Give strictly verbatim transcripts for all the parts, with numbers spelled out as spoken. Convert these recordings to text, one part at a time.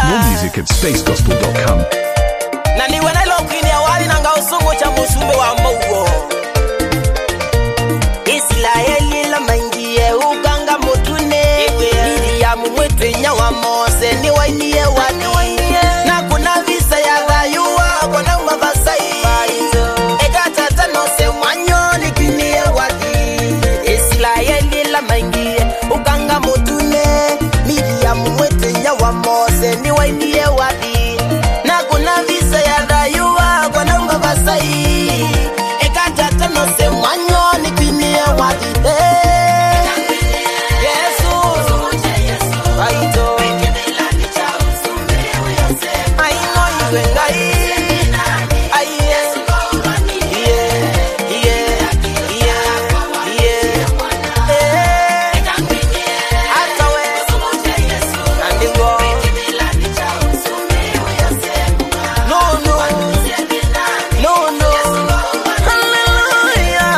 More music at space gospel dot com. Na ni wana lokini ya wali nanga usungu cha musumbe wa mougo. Israeli la maingie uganga motune. Nidi ya mumwetwe nyawa mose ni wainie wani. Na kuna visa ya rayuwa kwa umavasai. Ega tata no se wanyo ni kinie wadi. Israeli la maingie uganga motune. Nidi ya mumwetwe nyawa mose ni wainie wadi. Na kuna visa ya rayuwa kwa umavasai. Ega tata no se wanyo ni kinie wadi. Yesu Aito Wengai Aye Yeah Yeah Yeah Yeah Eh Atawe Nandigo No no No no Hallelujah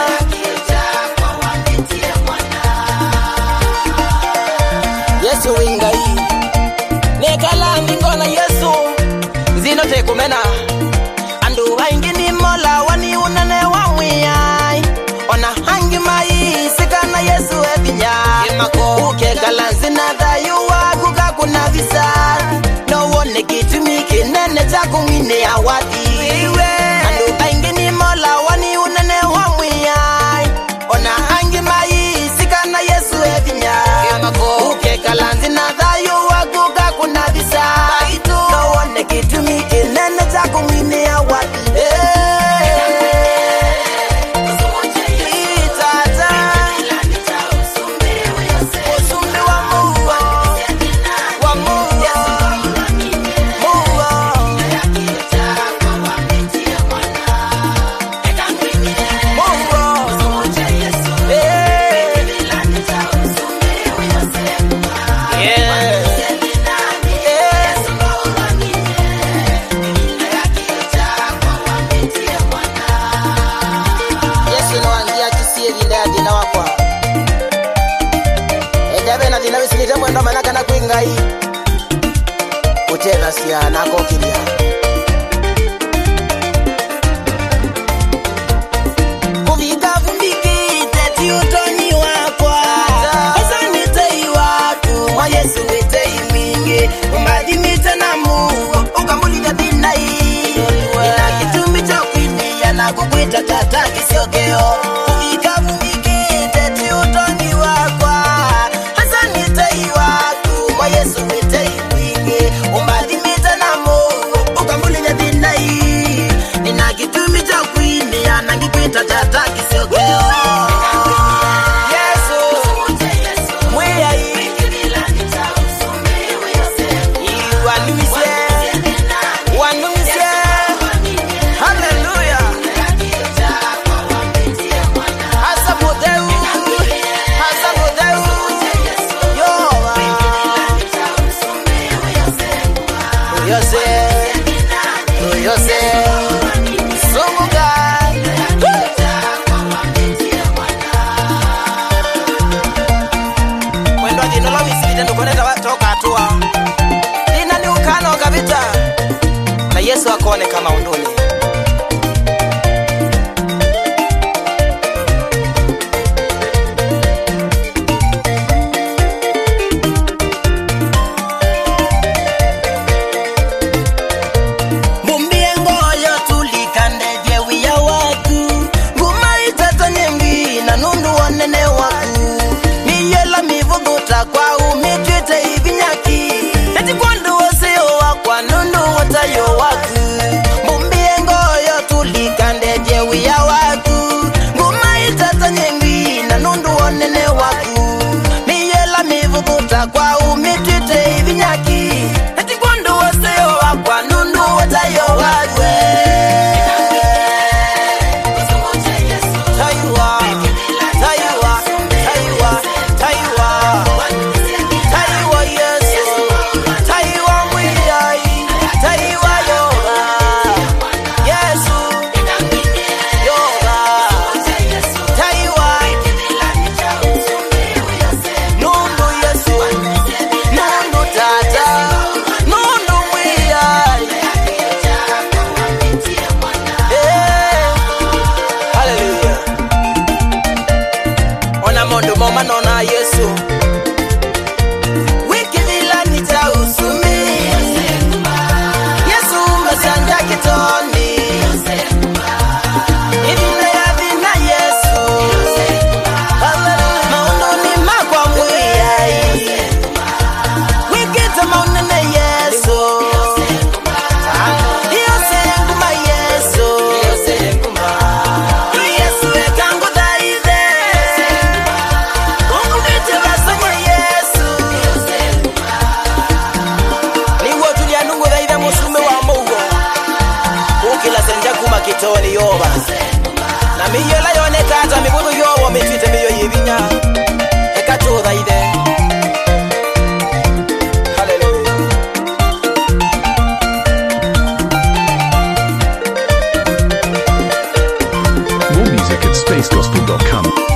Yesu wingai Nekala ndingona Yesu Zino te kumena Andu haingi ni mola wani unane wa mwiyai Ona hangi mai sikana Yesu ebinya Uke gala zina dayuwa kuka kuna visa No one kitumiki nene chako mwine ya wadi Andu haingi ni mola wani unane wa mwiyai Ona hangi mai sikana Yesu ebinya Uke gala zina dayuwa kuka kuna visa No one kitumiki nene chako mwine ya wadi Mwendo manaka na kuingai Utena siya nako kilia Kuvika vumbiki teti utoni wakwa Asa nitei watu wa Yesu wetei mingi Umbadimite na Mungu ukamulika dinai Ina kitumi cha kuinia na kukwita tata kisiokeo Kuvika vumbiki teti utoni wakwa Yesu wetei mwingi Umbadimita na Mungu ukamulinya dinai Nina kitumi cha kuini ya nangikwita tata kisiokeo Yesu Mwea hii Iwanumise Wanumise Hallelujah Hasa modeu Hasa modeu Yose, Yose, Songa. Mwendo jino la misiri ndo koneta watoka atua. Ina ni ukano kabita. Na Yesu akone kama unduni. Kwa umetwete ibinyaki Eti kwandu waseo wakwa nundu watayo waku Mumbie ngoyo tulikande jewi ya waku Nguma itata nyengwi na nundu onene waku Miyela mivukuta kwa umetwete ibinyaki Eti kwandu waseo wakwa nundu watayo waku Tayuwa, tayuwa, tayuwa, tayuwa moma nona Yesu wiki vila nita usumi Yesu mesanja kitoni Ibile ya vina Yesu Maundo ni makwa mwia wiki ta maunene Yesu Yose nguma Yesu Yesu ekangu daide Ungumite basanya Yesu Niwo tulia nungu daide musume wa mungu Ukila senja kuma kitoni yoba Na miyo la yone kata migudu yobo mitwite miyo yibinya Eka tu daide Hallelujah More music at space gospel dot com.